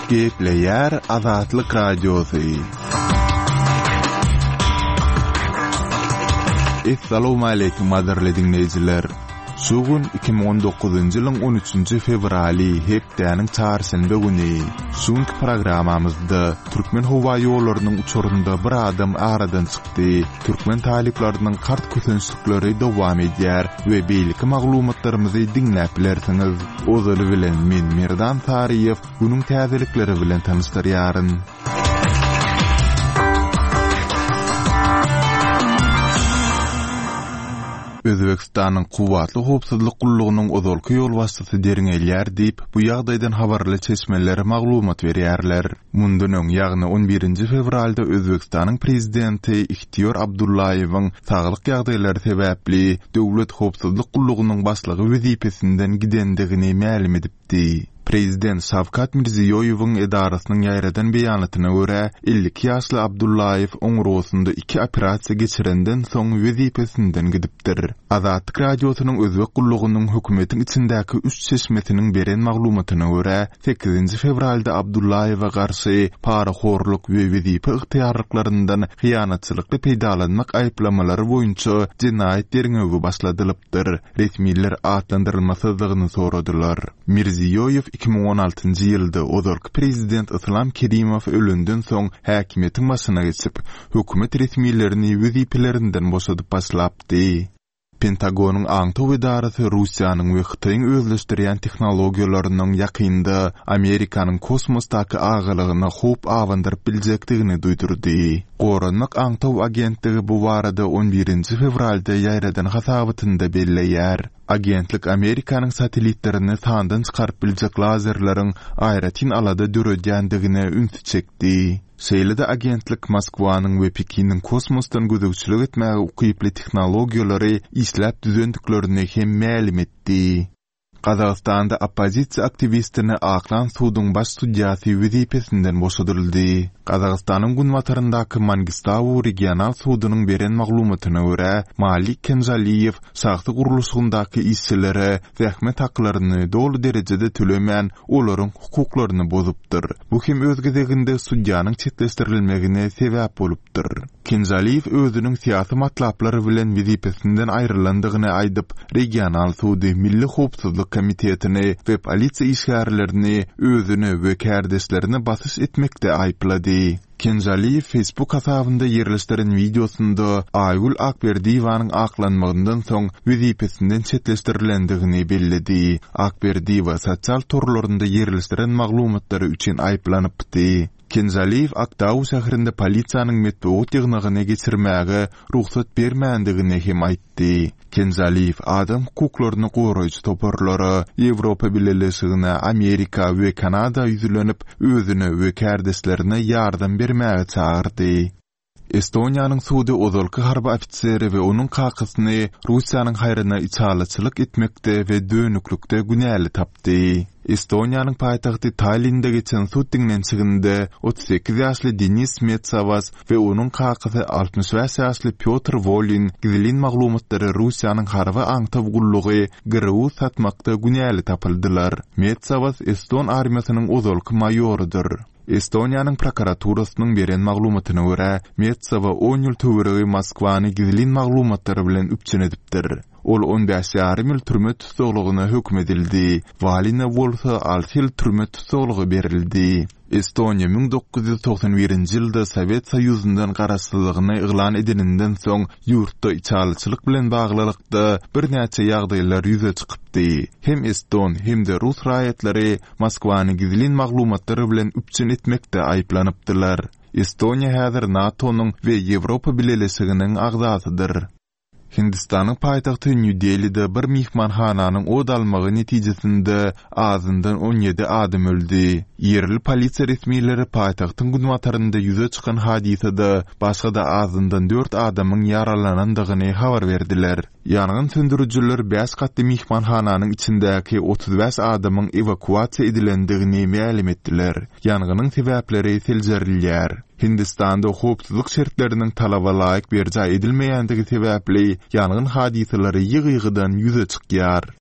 Gepleyer Azatlyk Radiosu. Assalamu alaykum aderli dinleyijiler. Sugun 2019-njy ýylyň 13-nji fevraly hepdeniň çarşamba güni. Şuňky programamyzda Türkmen howa ýollarynyň uçurunda bir adam aradan çykdy. Türkmen talyplarynyň kart kötünçlikleri dowam edýär we beýleki maglumatlarymyzy dinläp bilersiňiz. Ozaly bilen men Mirdan Tariýew günüň täzelikleri bilen tanışdyrýaryn. Özbekistanyň kuwatly howpsuzlyk gullugynyň ozalky ýol wastasy deriňelýär diýip bu ýagdaýdan habarly çeşmeler maglumat berýärler. Mundan öň ýagny 11-nji fevralda Özbekistanyň prezidenti Ihtiyor Abdullaýewiň saglyk ýagdaýlary sebäpli döwlet howpsuzlyk gullugynyň başlygy wezipesinden gidendigini ma'lum edipdi. Prezident Şavkat Mirziýoýewiň edarasynyň ýaýradan beýanatyna görä 52 ýaşly Abdullaýew oňrosunda 2 operasiýa geçirenden soň wezipesinden gidipdir. Azatlyk radiosynyň özbek gullugynyň hökümetiň içindäki 3 çeşmetiniň beren maglumatyna görä 8-nji fevralda Abdullaýewa garşy paraxorluk we wezipe ygtyýarlyklaryndan hyýanatçylykly peýdalanmak aýplamalary boýunça jinaýat derňegi başladylypdyr. Resmiler atlandyrylmasızlygyny soradylar. Mirziýoýew 2016-njy ýylda ozalky prezident Islam Kerimow ölünden soň häkimetiň başyna geçip, hökümet resmiýetlerini wezipelerinden boşadyp başlapdy. Pentagonun aňtaw edarasy Russiýanyň we Hytaýyň özleşdirýän tehnologiýalarynyň ýakynda Amerikanyň kosmosdaky agalygyna howp awandyryp biljekdigini duýdurdy. Goranlyk aňtaw agentligi bu barada 11-nji fevralda ýaýradan hasabatynda belleýär. Agentlik Amerikanyň satelitlerini sandan çykaryp biljek lazerleriň aýratyn alada döredýändigine ünsü çekdi. Şeýle-de agentlik Moskwanyň we Pekiniň kosmosdan gözegçilik etmäge ukyply tehnologiýalary isläp düzendiklerini hem ma'lum etdi. Qazaqstanda oppozisiýa aktivistini Aklan suwdyň baş судьясy wezipesinden boşadyldy. Qazaqstanyň günwataryndaky Mangistaw regional suwdynyň beren maglumatyna görä, Malik Kenjaliyew şahsy guruluşyndaky işçilere zähmet haklaryny dolu derejede tölemän olaryň hukuklaryny bozupdyr. Bu hem öz gezeginde судьяnyň çetleşdirilmegine sebäp bolupdyr. Kenjaliyew özüniň siýasy matlaplary bilen wezipesinden aýrylandygyny aýdyp, regional suwdy milli howpsuzlyk komitetini we polisiýa işgärlerini özüni we kärdeşlerini basys etmekde aýplady. Kenjaliyew Facebook hasabynda ýerleşdiren videosunda Aýgul Akberdiýewanyň aklanmagyndan soň wezipesinden çetleşdirilendigini belledi. Akberdiýewa sosial torlarynda ýerleşdiren maglumatlary üçin aýplanypdy. Kenjaliyew Aktaw şäherinde polisiýanyň metbuat ýygnagyna geçirmäge ruhsat bermändigini hem aýtdy. Kenjaliyew adam hukuklaryny goraýjy toparlary Ýewropa Birleşigine, Amerika we Kanada ýüzlenip özüne we kärdeşlerine ýardam bermäge çağırdy. Estoniýanyň suwdy ozalky harby ofiseri we onuň kakysyny Russiýanyň haýryna içalaçylyk etmekde we dönüklükde günäli tapdy. Estoniýanyň paýtagty Tallinnde geçen suw diňlençiginde 38 ýaşly Denis Metsavas we onuň kakysy 65 ýaşly Pyotr Volin gizlin maglumatlary Russiýanyň harby aňtaw gullugy gyrwy satmakda günäli tapyldylar. Metsavas Eston armiýasynyň ozalky maýorudyr. Estoniýanyň prokuraturasynyň beren maglumatyna görä, Metsawa 10 ýyl töweregi Moskwany gizlin maglumatlary bilen üpçün edipdir. Ol 15 ýarym ýyl türme tutsagylygyna hökm edildi. Valine bolsa 6 ýyl türme tutsagylygy berildi. Estoniýa 1991-nji ýylda Sowet Soýuzyndan garaşsyzlygyny ýylan edilenden soň ýurtda içalçylyk bilen baglylykda bir näçe ýagdaýlar ýüze çykypdy. Hem Eston hem de Rus raýatlary Moskwany gizlin maglumatlary bilen üpçün etmekde aýplanypdylar. Estoniýa häzir NATO-nyň we Ýewropa Birleşiginiň agzasydyr. Hindistanyň paýtagty New Delhi'de bir mihmanhananyň od almagy netijesinde azyndan 17 adam öldü. Yerli polisiýa resmiýetleri paýtagtyň günwatarynda ýüze çykan hadisede başga da azyndan 4 adamyň yaralanandygyny habar berdiler. Ýangyn söndürüjüler 5 gatly mihmanhananyň içindäki 35 adamyň evakuasiýa edilendigini ma'lum etdiler. Ýangynyn sebäpleri seljerilýär. Hindistanda howpsuzlyk şertleriniň talaba laýyk berja edilmeýändigi sebäpli ýangyn hadiseleri ýygy-ýygydan ýüze çykýar.